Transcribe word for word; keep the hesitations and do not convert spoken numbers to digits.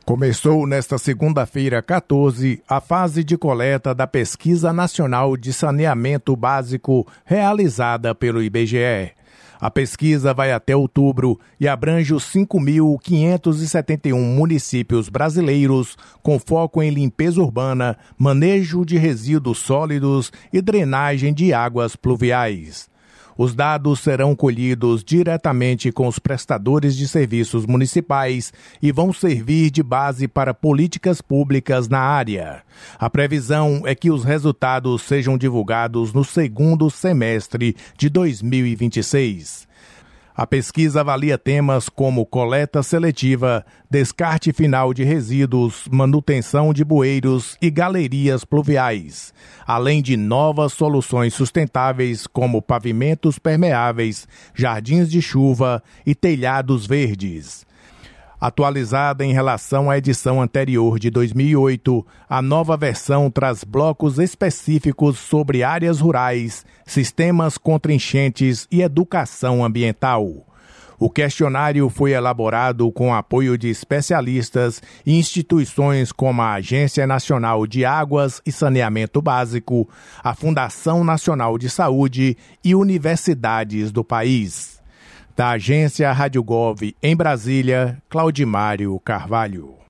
Começou nesta segunda-feira, quatorze, a fase de coleta da Pesquisa Nacional de Saneamento Básico realizada pelo I B G E. A pesquisa vai até outubro e abrange os cinco mil quinhentos e setenta e um municípios brasileiros, com foco em limpeza urbana, manejo de resíduos sólidos e drenagem de águas pluviais. Os dados serão colhidos diretamente com os prestadores de serviços municipais e vão servir de base para políticas públicas na área. A previsão é que os resultados sejam divulgados no segundo semestre de dois mil e vinte e seis. A pesquisa avalia temas como coleta seletiva, descarte final de resíduos, manutenção de bueiros e galerias pluviais, além de novas soluções sustentáveis como pavimentos permeáveis, jardins de chuva e telhados verdes. Atualizada em relação à edição anterior de dois mil e oito, a nova versão traz blocos específicos sobre áreas rurais, sistemas contra enchentes e educação ambiental. O questionário foi elaborado com apoio de especialistas e instituições como a Agência Nacional de Águas e Saneamento Básico, a Fundação Nacional de Saúde e universidades do país. Da Agência Rádio Gov em Brasília, Claudimário Carvalho.